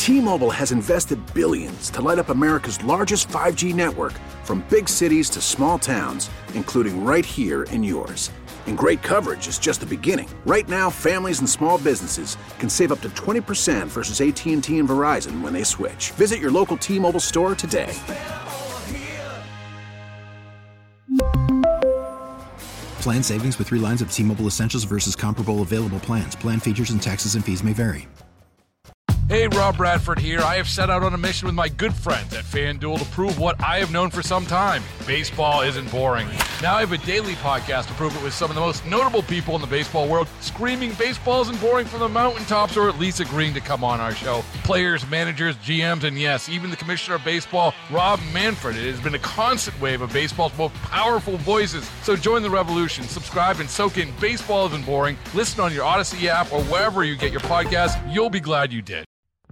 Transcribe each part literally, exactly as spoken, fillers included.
T-Mobile has invested billions to light up America's largest five G network, from big cities to small towns, including right here in yours. And great coverage is just the beginning. Right now, families and small businesses can save up to twenty percent versus A T and T and Verizon when they switch. Visit your local T-Mobile store today. Plan savings with three lines of T-Mobile Essentials versus comparable available plans. Plan features and taxes and fees may vary. Hey, Rob Bradford here. I have set out on a mission with my good friends at FanDuel to prove what I have known for some time. Baseball isn't boring. Now I have a daily podcast to prove it with some of the most notable people in the baseball world, screaming baseball isn't boring from the mountaintops, or at least agreeing to come on our show. Players, managers, G Ms, and yes, even the commissioner of baseball, Rob Manfred. It has been a constant wave of baseball's most powerful voices. So join the revolution. Subscribe and soak in Baseball Isn't Boring. Listen on your Odyssey app or wherever you get your podcast. You'll be glad you did.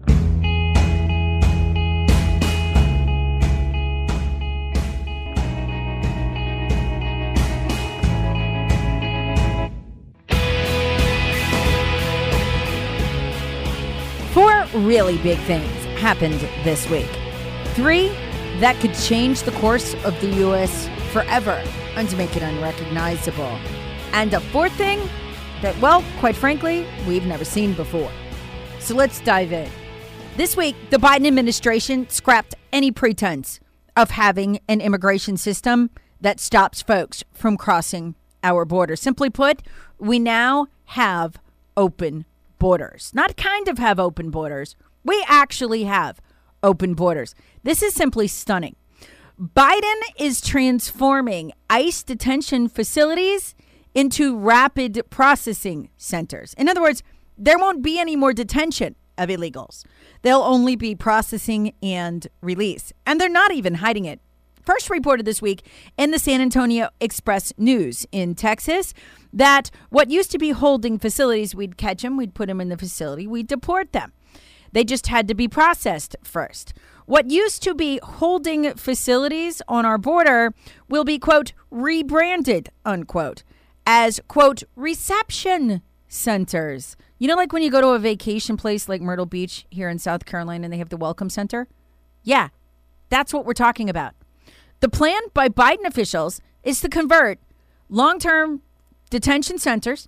Four really big things happened this week. Three that could change the course of the U S forever and to make it unrecognizable. And a fourth thing that, well, quite frankly, we've never seen before. So let's dive in. This week, the Biden administration scrapped any pretense of having an immigration system that stops folks from crossing our border. Simply put, we now have open borders. Not kind of have open borders. We actually have open borders. This is simply stunning. Biden is transforming ICE detention facilities into rapid processing centers. In other words, there won't be any more detention of illegals. They'll only be processing and release. And they're not even hiding it. First reported this week in the San Antonio Express News in Texas that what used to be holding facilities, we'd catch them, we'd put them in the facility, we'd deport them. They just had to be processed first. What used to be holding facilities on our border will be, quote, rebranded, unquote, as, quote, reception centers. You know, like when you go to a vacation place like Myrtle Beach here in South Carolina and they have the Welcome Center? Yeah, that's what we're talking about. The plan by Biden officials is to convert long-term detention centers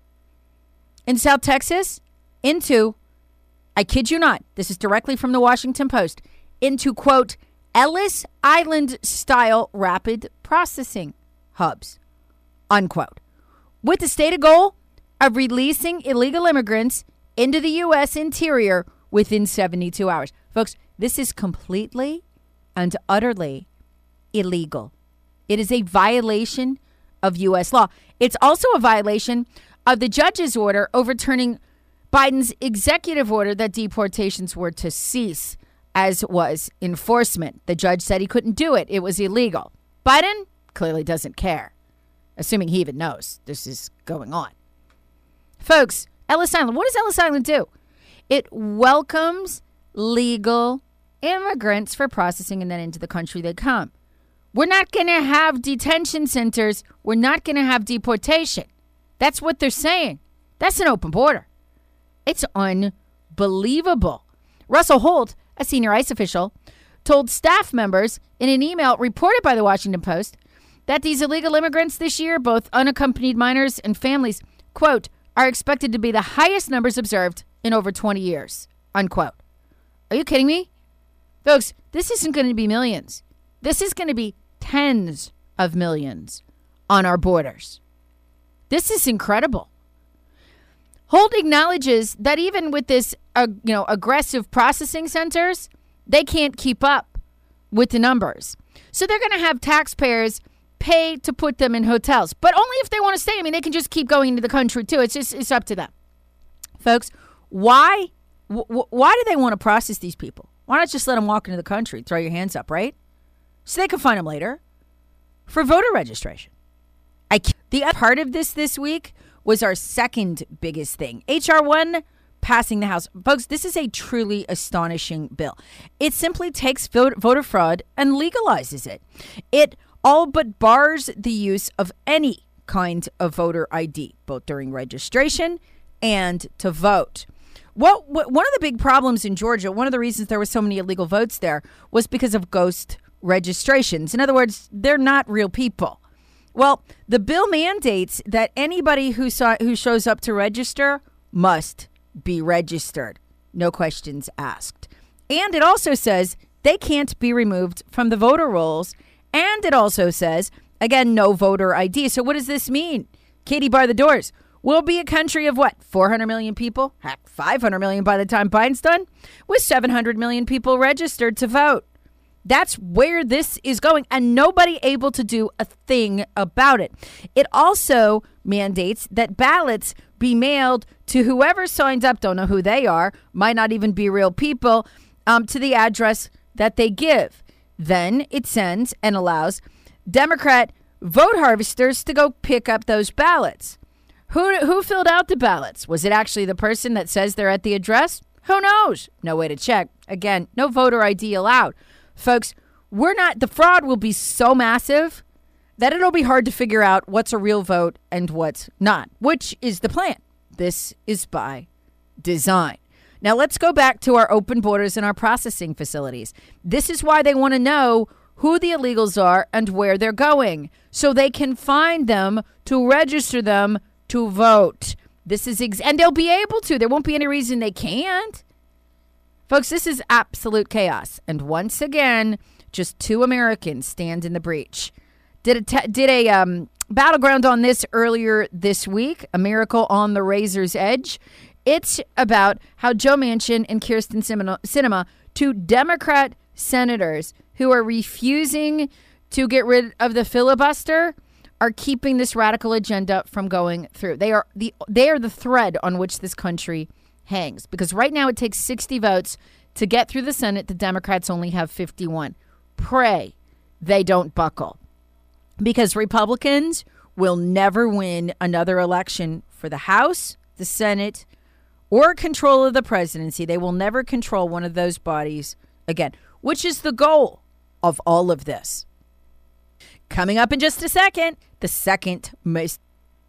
in South Texas into, I kid you not, this is directly from the Washington Post, into, quote, Ellis Island-style rapid processing hubs, unquote, with the stated goal of releasing illegal immigrants into the U S interior within seventy-two hours. Folks, this is completely and utterly illegal. It is a violation of U S law. It's also a violation of the judge's order overturning Biden's executive order that deportations were to cease, as was enforcement. The judge said he couldn't do it. It was illegal. Biden clearly doesn't care, assuming he even knows this is going on. Folks, Ellis Island, what does Ellis Island do? It welcomes legal immigrants for processing, and then into the country they come. We're not going to have detention centers. We're not going to have deportation. That's what they're saying. That's an open border. It's unbelievable. Russell Holt, a senior ICE official, told staff members in an email reported by the Washington Post that these illegal immigrants this year, both unaccompanied minors and families, quote, are expected to be the highest numbers observed in over twenty years, unquote. Are you kidding me? Folks, this isn't going to be millions. This is going to be tens of millions on our borders. This is incredible. Holt acknowledges that even with this, uh, you know, aggressive processing centers, they can't keep up with the numbers. So they're going to have taxpayers pay to put them in hotels, but only if they want to stay. I mean, they can just keep going into the country too. It's just, it's up to them. Folks, why, w- why do they want to process these people? Why not just let them walk into the country? Throw your hands up, right? So they can find them later for voter registration. I can't. The other part of this this week was our second biggest thing. H R one passing the House. Folks, this is a truly astonishing bill. It simply takes voter fraud and legalizes it. It all but bars the use of any kind of voter I D, both during registration and to vote. What, what one of the big problems in Georgia, one of the reasons there were so many illegal votes there was because of ghost registrations. In other words, they're not real people. Well, the bill mandates that anybody who saw, who shows up to register must be registered. No questions asked. And it also says they can't be removed from the voter rolls. And it also says, again, no voter I D. So what does this mean? Katie, bar the doors. We'll be a country of what? four hundred million people? Heck, five hundred million by the time Biden's done? With seven hundred million people registered to vote. That's where this is going, and nobody able to do a thing about it. It also mandates that ballots be mailed to whoever signed up, don't know who they are, might not even be real people, um, to the address that they give. Then it sends and allows Democrat vote harvesters to go pick up those ballots. Who who filled out the ballots? Was it actually the person that says they're at the address? Who knows? No way to check. Again, no voter I D allowed. Folks, we're not, the fraud will be so massive that it'll be hard to figure out what's a real vote and what's not, which is the plan. This is by design. Now let's go back to our open borders and our processing facilities. This is why they want to know who the illegals are and where they're going, so they can find them to register them to vote. This is ex- and they'll be able to. There won't be any reason they can't. Folks, this is absolute chaos. And once again, just two Americans stand in the breach. Did a te- did a um, battleground on this earlier this week, A Miracle on the Razor's Edge. It's about how Joe Manchin and Kyrsten Sinema, two Democrat senators who are refusing to get rid of the filibuster, are keeping this radical agenda from going through. They are the they are the thread on which this country hangs. Because right now it takes sixty votes to get through the Senate. The Democrats only have fifty-one. Pray they don't buckle. Because Republicans will never win another election for the House, the Senate, or control of the presidency. They will never control one of those bodies again, which is the goal of all of this. Coming up in just a second, the second most.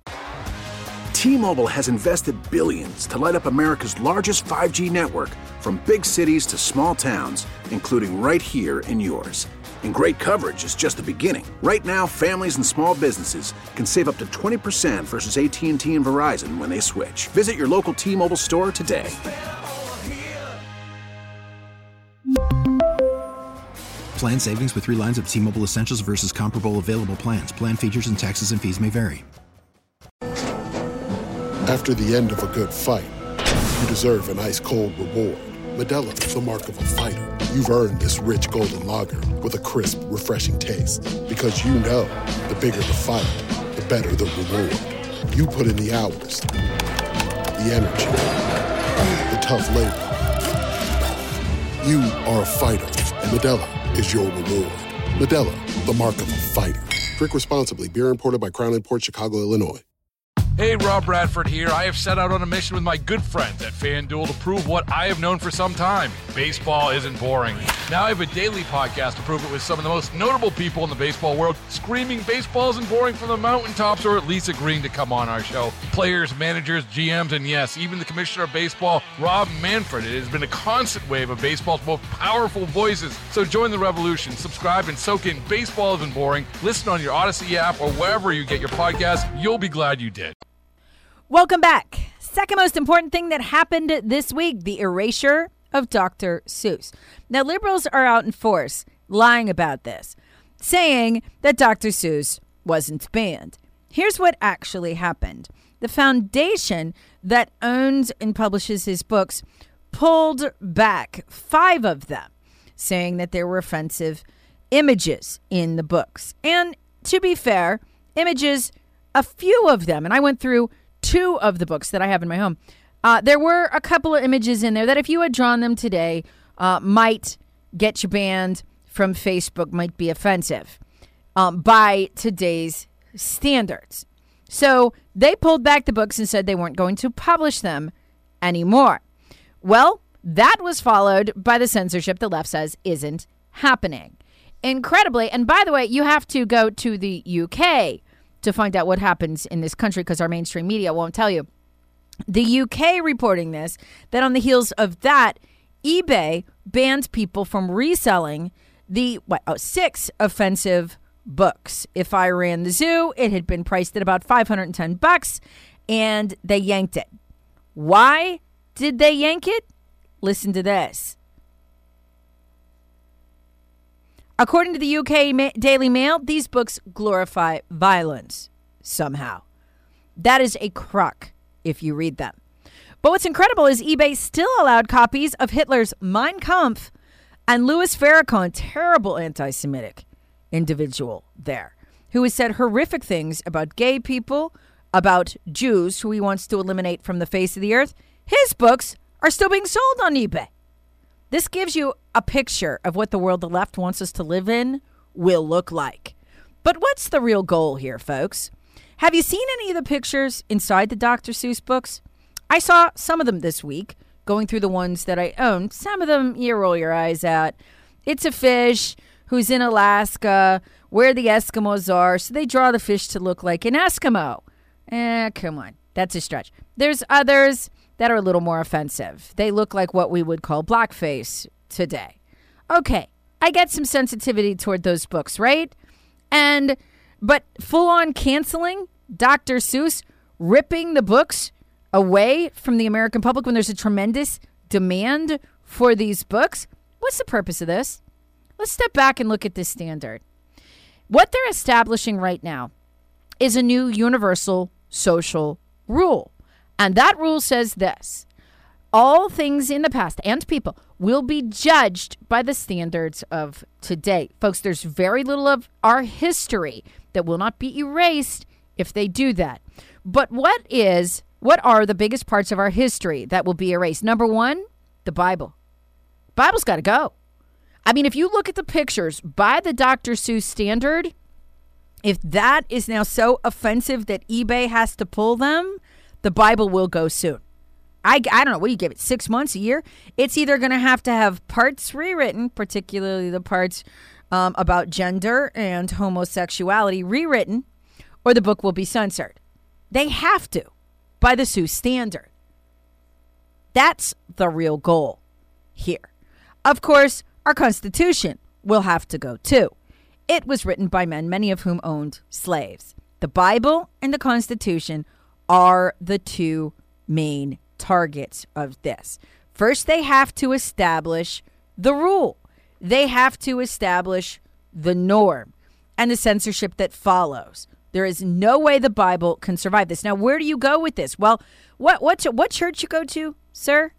T-Mobile has invested billions to light up America's largest five G network, from big cities to small towns, including right here in yours. And great coverage is just the beginning. Right now, families and small businesses can save up to twenty percent versus A T and T and Verizon when they switch. Visit your local T-Mobile store today. Plan savings with three lines of T-Mobile Essentials versus comparable available plans. Plan features and taxes and fees may vary. After the end of a good fight, you deserve an ice-cold reward. Modelo is the mark of a fighter. You've earned this rich golden lager with a crisp, refreshing taste. Because you know, the bigger the fight, the better the reward. You put in the hours, the energy, the tough labor. You are a fighter, and Modelo is your reward. Modelo, the mark of a fighter. Drink responsibly. Beer imported by Crown Imports, Chicago, Illinois. Hey, Rob Bradford here. I have set out on a mission with my good friends at FanDuel to prove what I have known for some time. Baseball isn't boring. Now I have a daily podcast to prove it with some of the most notable people in the baseball world, screaming baseball isn't boring from the mountaintops, or at least agreeing to come on our show. Players, managers, G Ms, and yes, even the commissioner of baseball, Rob Manfred. It has been a constant wave of baseball's most powerful voices. So join the revolution. Subscribe and soak in Baseball Isn't Boring. Listen on your Odyssey app or wherever you get your podcasts. You'll be glad you did. Welcome back. Second most important thing that happened this week, the erasure of Doctor Seuss. Now, liberals are out in force lying about this, saying that Doctor Seuss wasn't banned. Here's what actually happened. The foundation that owns and publishes his books pulled back five of them, saying that there were offensive images in the books. And to be fair, images, a few of them, and I went through two of the books that I have in my home. Uh, there were a couple of images in there that if you had drawn them today uh, might get you banned from Facebook, might be offensive um, by today's standards. So they pulled back the books and said they weren't going to publish them anymore. Well, that was followed by the censorship the left says isn't happening. Incredibly, and by the way, you have to go to the U K to find out what happens in this country because our mainstream media won't tell you. The U K reporting this, that on the heels of that, eBay banned people from reselling the what, oh, six offensive books. If I Ran the Zoo, it had been priced at about five hundred ten bucks, and they yanked it. Why did they yank it? Listen to this. According to the U K Ma- Daily Mail, these books glorify violence somehow. That is a crock if you read them. But what's incredible is eBay still allowed copies of Hitler's Mein Kampf and Louis Farrakhan, terrible anti-Semitic individual there, who has said horrific things about gay people, about Jews, who he wants to eliminate from the face of the earth. His books are still being sold on eBay. This gives you a picture of what the world the left wants us to live in will look like. But what's the real goal here, folks? Have you seen any of the pictures inside the Doctor Seuss books? I saw some of them this week, going through the ones that I own. Some of them you roll your eyes at. It's a fish who's in Alaska, where the Eskimos are, so they draw the fish to look like an Eskimo. Eh, come on. That's a stretch. There's others that are a little more offensive. They look like what we would call blackface today. Okay, I get some sensitivity toward those books, right? And, but full-on canceling Doctor Seuss, ripping the books away from the American public when there's a tremendous demand for these books. What's the purpose of this? Let's step back and look at this standard. What they're establishing right now is a new universal social rule. And that rule says this: all things in the past and people will be judged by the standards of today. Folks, there's very little of our history that will not be erased if they do that. But what is, what are the biggest parts of our history that will be erased? Number one, the Bible. Bible's got to go. I mean, if you look at the pictures by the Doctor Seuss standard, if that is now so offensive that eBay has to pull them, the Bible will go soon. I, I don't know, what do you give it, six months, a year? It's either going to have to have parts rewritten, particularly the parts um, about gender and homosexuality rewritten, or the book will be censored. They have to, by the Seuss standard. That's the real goal here. Of course, our Constitution will have to go too. It was written by men, many of whom owned slaves. The Bible and the Constitution are the two main targets of this. First, they have to establish the rule. They have to establish the norm and the censorship that follows. There is no way the Bible can survive this. Now, where do you go with this? Well, what what what church you go to, sir?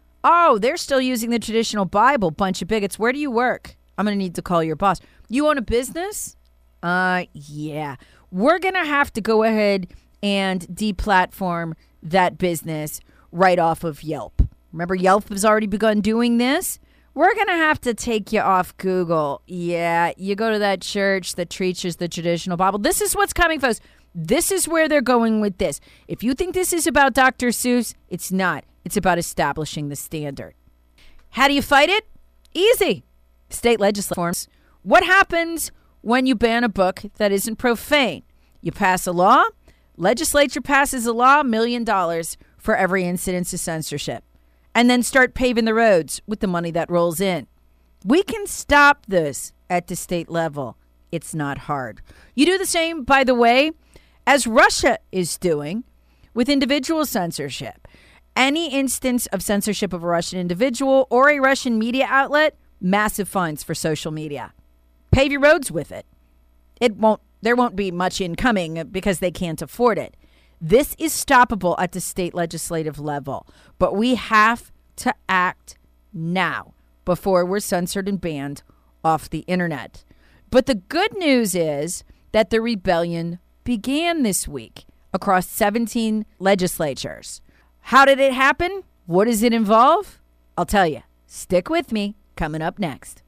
Oh, they're still using the traditional Bible, bunch of bigots. Where do you work? I'm going to need to call your boss. You own a business? Uh, yeah. We're going to have to go ahead and deplatform that business right off of Yelp. Remember, Yelp has already begun doing this. We're going to have to take you off Google. Yeah, you go to that church that teaches the traditional Bible. This is what's coming, folks. This is where they're going with this. If you think this is about Doctor Seuss, it's not. It's about establishing the standard. How do you fight it? Easy. State legislators. What happens when you ban a book that isn't profane? You pass a law. Legislature passes a law, million dollars for every incidence of censorship. And then start paving the roads with the money that rolls in. We can stop this at the state level. It's not hard. You do the same, by the way, as Russia is doing with individual censorship. Any instance of censorship of a Russian individual or a Russian media outlet, massive fines for social media. Pave your roads with it. It won't. There won't be much incoming because they can't afford it. This is stoppable at the state legislative level, but we have to act now before we're censored and banned off the internet. But the good news is that the rebellion began this week across seventeen legislatures. How did it happen? What does it involve? I'll tell you. Stick with me. Coming up next.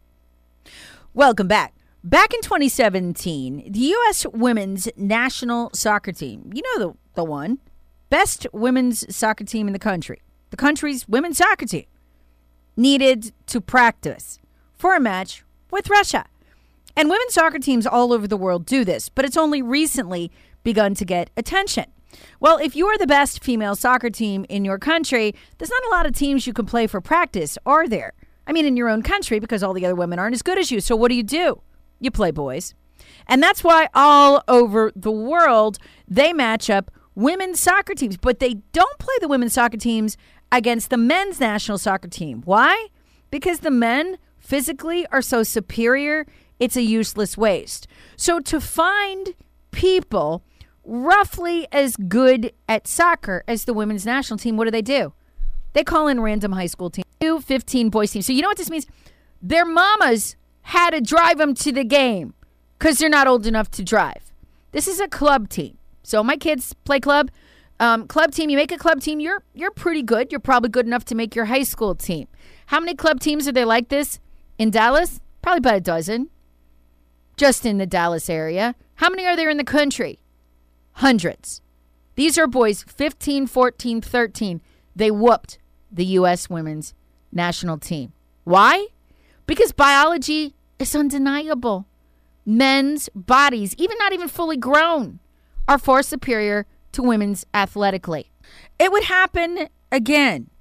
Welcome back. Back in twenty seventeen, the U S women's national soccer team, you know the, the one, best women's soccer team in the country, the country's women's soccer team, needed to practice for a match with Russia. And women's soccer teams all over the world do this, but it's only recently begun to get attention. Well, if you are the best female soccer team in your country, there's not a lot of teams you can play for practice, are there? I mean, in your own country, because all the other women aren't as good as you. So what do you do? You play boys. And that's why all over the world, they match up women's soccer teams. But they don't play the women's soccer teams against the men's national soccer team. Why? Because the men physically are so superior, it's a useless waste. So to find people roughly as good at soccer as the women's national team, what do they do? They call in random high school teams, two fifteen boys teams. So you know what this means? Their mamas had to drive them to the game because they're not old enough to drive. This is a club team. So my kids play club. Um, club team, you make a club team, you're you're pretty good. You're probably good enough to make your high school team. How many club teams are there like this in Dallas? Probably about a dozen. Just in the Dallas area. How many are there in the country? Hundreds. These are boys fifteen, fourteen, thirteen. They whooped the U S women's national team. Why? Because biology is undeniable. Men's bodies, even not even fully grown, are far superior to women's athletically. It would happen again,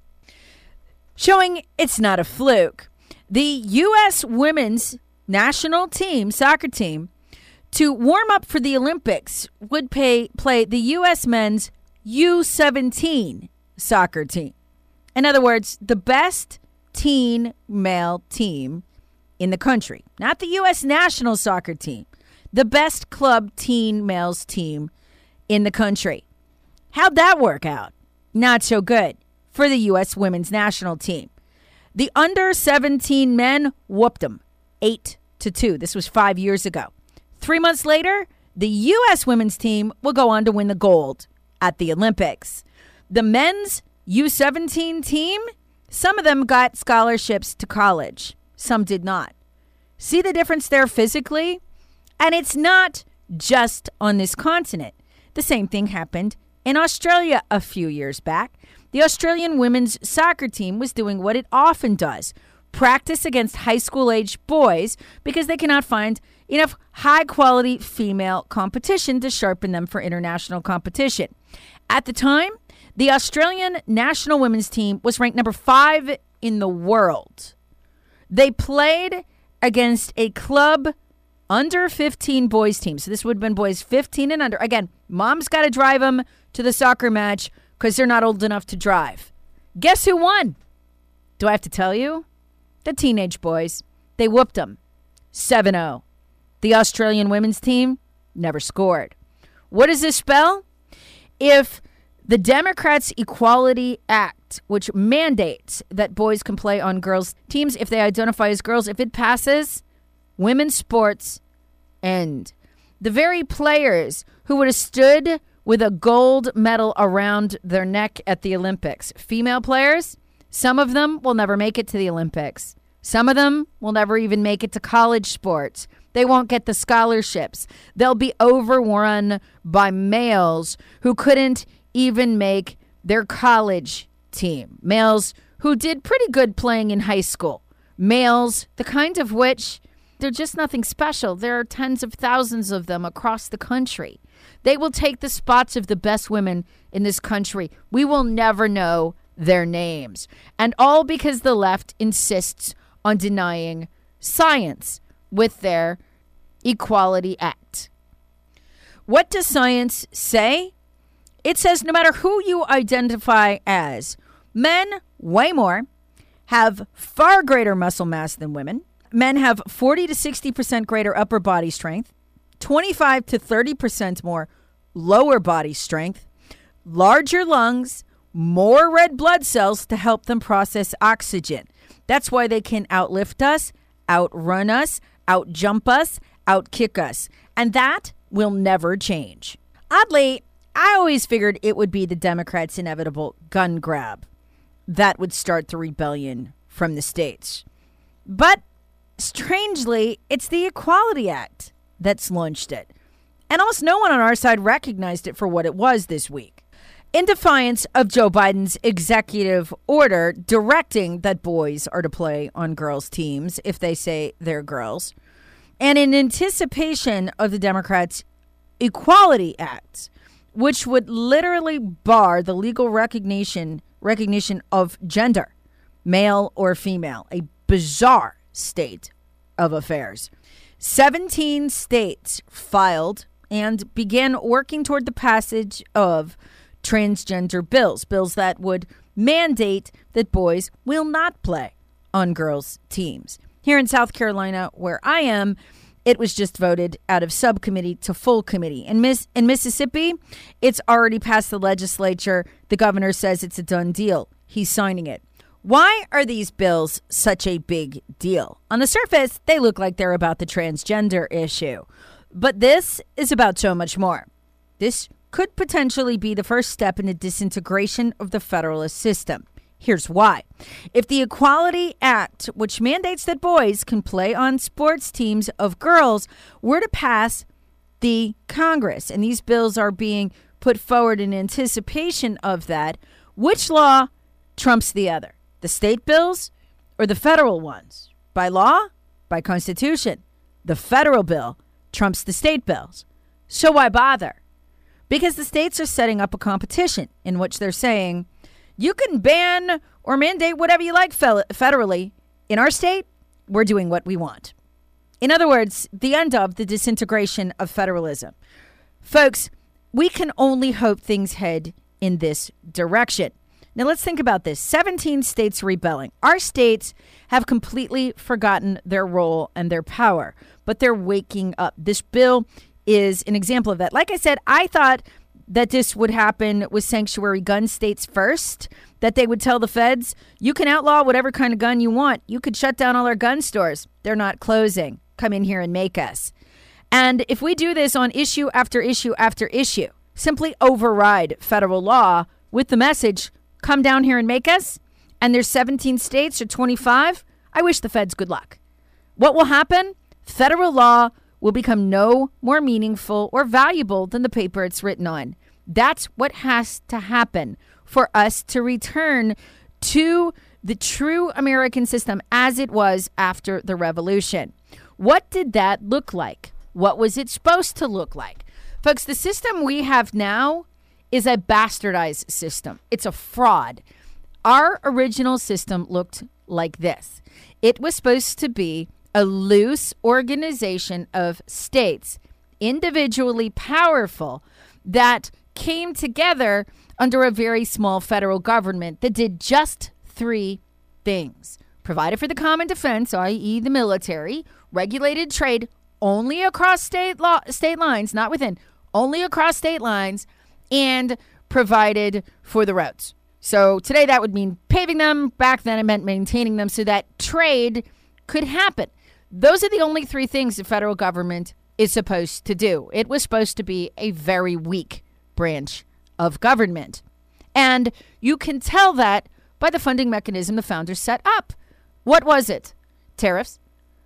showing it's not a fluke. The U S women's national team, soccer team, to warm up for the Olympics would pay, play the U S men's U seventeen soccer team. In other words, the best teen male team in the country. Not the U S national soccer team. The best club teen males team in the country. How'd that work out? Not so good for the U S women's national team. The under seventeen men whooped them eight to two. This was five years ago. Three months later, the U S women's team will go on to win the gold at the Olympics. The men's U seventeen team, some of them got scholarships to college. Some did not. See the difference there physically? And it's not just on this continent. The same thing happened in Australia a few years back. The Australian women's soccer team was doing what it often does, practice against high school age boys because they cannot find enough high quality female competition to sharpen them for international competition. At the time, the Australian national women's team was ranked number five in the world. They played against a club under fifteen boys team. So this would have been boys fifteen and under. Again, mom's got to drive them to the soccer match because they're not old enough to drive. Guess who won? Do I have to tell you? The teenage boys. They whooped them seven oh. The Australian women's team never scored. What does this spell? If the Democrats' Equality Act, which mandates that boys can play on girls' teams if they identify as girls, if it passes, women's sports end. The very players who would have stood with a gold medal around their neck at the Olympics, female players, some of them will never make it to the Olympics. Some of them will never even make it to college sports. They won't get the scholarships. They'll be overrun by males who couldn't even make their college team. Males who did pretty good playing in high school. Males, the kind of which they're just nothing special. There are tens of thousands of them across the country. They will take the spots of the best women in this country. We will never know their names. And all because the left insists on denying science with their Equality Act. What does science say? It says no matter who you identify as, men way more, have far greater muscle mass than women. Men have forty to sixty percent greater upper body strength, twenty-five to thirty percent more lower body strength, larger lungs, more red blood cells to help them process oxygen. That's why they can outlift us, outrun us, outjump us, outkick us. And that will never change. Oddly, I always figured it would be the Democrats' inevitable gun grab that would start the rebellion from the states. But strangely, it's the Equality Act that's launched it. And almost no one on our side recognized it for what it was this week. In defiance of Joe Biden's executive order directing that boys are to play on girls' teams if they say they're girls, and in anticipation of the Democrats' Equality Act, which would literally bar the legal recognition recognition of gender, male or female, a bizarre state of affairs. seventeen states filed and began working toward the passage of transgender bills, bills that would mandate that boys will not play on girls' teams. Here in South Carolina, where I am, it was just voted out of subcommittee to full committee. In, Miss, in Mississippi, it's already passed the legislature. The governor says it's a done deal. He's signing it. Why are these bills such a big deal? On the surface, they look like they're about the transgender issue. But this is about so much more. This could potentially be the first step in the disintegration of the federalist system. Here's why. If the Equality Act, which mandates that boys can play on sports teams of girls, were to pass the Congress, and these bills are being put forward in anticipation of that, which law trumps the other? The state bills or the federal ones? By law? By Constitution. The federal bill trumps the state bills. So why bother? Because the states are setting up a competition in which they're saying, you can ban or mandate whatever you like federally. In our state, we're doing what we want. In other words, the end of the disintegration of federalism. Folks, we can only hope things head in this direction. Now, let's think about this. seventeen states rebelling. Our states have completely forgotten their role and their power, but they're waking up. This bill is an example of that. Like I said, I thought that this would happen with sanctuary gun states first, that they would tell the feds, you can outlaw whatever kind of gun you want. You could shut down all our gun stores. They're not closing. Come in here and make us. And if we do this on issue after issue after issue, simply override federal law with the message, come down here and make us, and there's seventeen states or twenty-five, I wish the feds good luck. What will happen? Federal law will become no more meaningful or valuable than the paper it's written on. That's what has to happen for us to return to the true American system as it was after the revolution. What did that look like? What was it supposed to look like? Folks, the system we have now is a bastardized system. It's a fraud. Our original system looked like this. It was supposed to be a loose organization of states, individually powerful, that came together under a very small federal government that did just three things. Provided for the common defense, that is the military, regulated trade only across state law, state lines, not within, only across state lines, and provided for the roads. So today that would mean paving them. Back then it meant maintaining them so that trade could happen. Those are the only three things the federal government is supposed to do. It was supposed to be a very weak branch of government. And you can tell that by the funding mechanism the founders set up. What was it? Tariffs.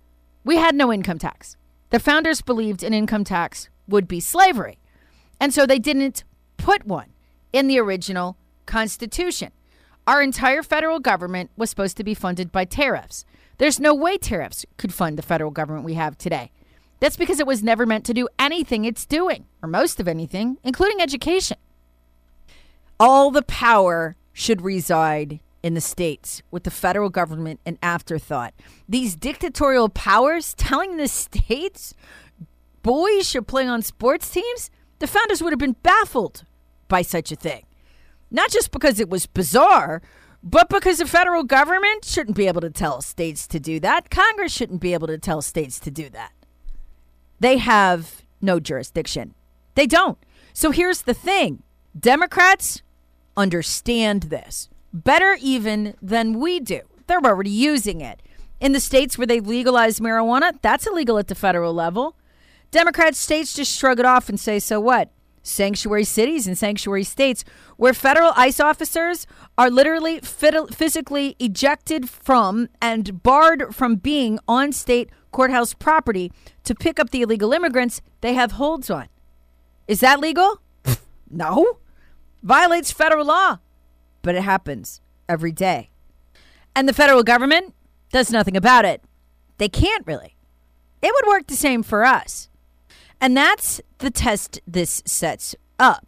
We had no income tax. The founders believed an income tax would be slavery. And so they didn't put one in the original Constitution. Our entire federal government was supposed to be funded by tariffs. There's no way tariffs could fund the federal government we have today. That's because it was never meant to do anything it's doing, or most of anything, including education. All the power should reside in the states, with the federal government an afterthought. These dictatorial powers telling the states boys should play on sports teams, the founders would have been baffled by such a thing. Not just because it was bizarre, but because the federal government shouldn't be able to tell states to do that. Congress shouldn't be able to tell states to do that. They have no jurisdiction. They don't. So here's the thing. Democrats understand this better even than we do. They're already using it. In the states where they've legalized marijuana, that's illegal at the federal level. Democrat states just shrug it off and say, so what? Sanctuary cities and sanctuary states where federal ICE officers are literally physically ejected from and barred from being on state courthouse property to pick up the illegal immigrants they have holds on. Is that legal? No. Violates federal law. But it happens every day. And the federal government does nothing about it. They can't really. It would work the same for us. And that's the test this sets up.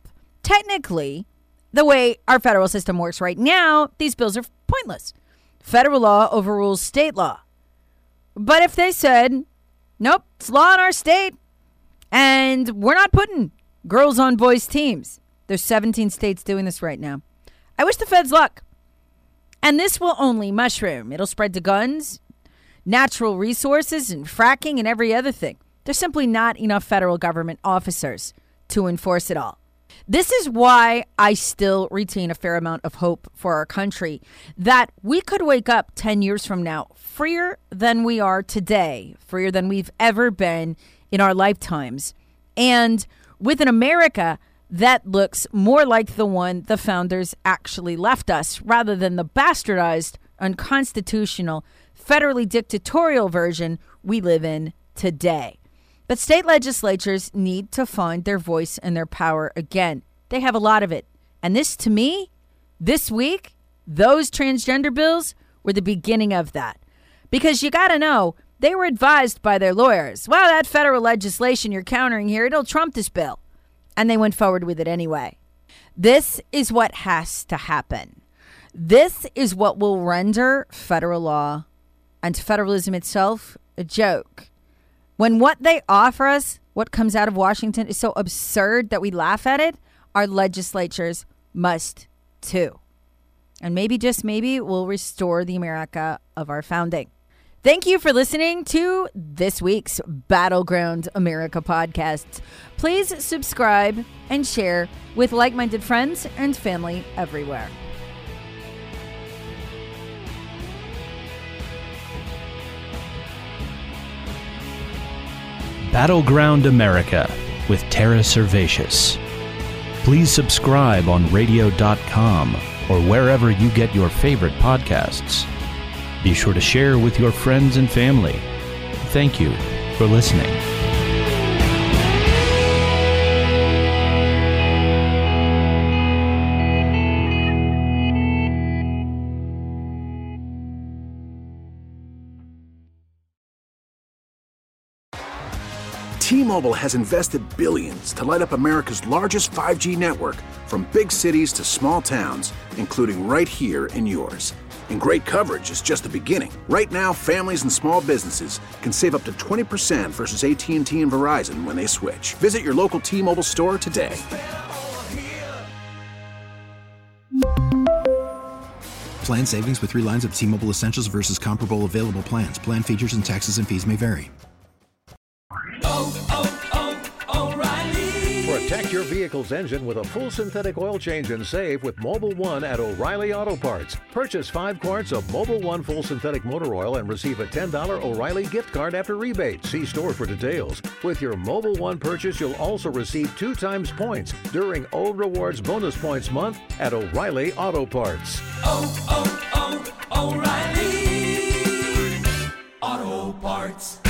technically, the way our federal system works right now, these bills are pointless. Federal law overrules state law. But if they said, nope, it's law in our state, and we're not putting girls on boys' teams. There's seventeen states doing this right now. I wish the feds luck. And this will only mushroom. It'll spread to guns, natural resources, and fracking, and every other thing. There's simply not enough federal government officers to enforce it all. This is why I still retain a fair amount of hope for our country that we could wake up ten years from now freer than we are today, freer than we've ever been in our lifetimes, and with an America that looks more like the one the founders actually left us rather than the bastardized, unconstitutional, federally dictatorial version we live in today. But state legislatures need to find their voice and their power again. They have a lot of it. And this, to me, this week, those transgender bills were the beginning of that. Because you got to know, they were advised by their lawyers. Well, that federal legislation you're countering here, it'll trump this bill. And they went forward with it anyway. This is what has to happen. This is what will render federal law and federalism itself a joke. When what they offer us, what comes out of Washington, is so absurd that we laugh at it, our legislatures must too. And maybe, just maybe, we'll restore the America of our founding. Thank you for listening to this week's Battleground America podcast. Please subscribe and share with like-minded friends and family everywhere. Battleground America with Tara Servatius. Please subscribe on radio dot com or wherever you get your favorite podcasts. Be sure to share with your friends and family. Thank you for listening. T-Mobile has invested billions to light up America's largest five G network, from big cities to small towns, including right here in yours. And great coverage is just the beginning. Right now, families and small businesses can save up to twenty percent versus A T and T and Verizon when they switch. Visit your local T-Mobile store today. Plan savings with three lines of T-Mobile Essentials versus comparable available plans. Plan features and taxes and fees may vary. Protect your vehicle's engine with a full synthetic oil change and save with Mobil one at O'Reilly Auto Parts. Purchase five quarts of Mobil one full synthetic motor oil and receive a ten dollars O'Reilly gift card after rebate. See store for details. With your Mobil one purchase, you'll also receive two times points during O Rewards Bonus Points Month at O'Reilly Auto Parts. Oh, oh, oh, O'Reilly Auto Parts.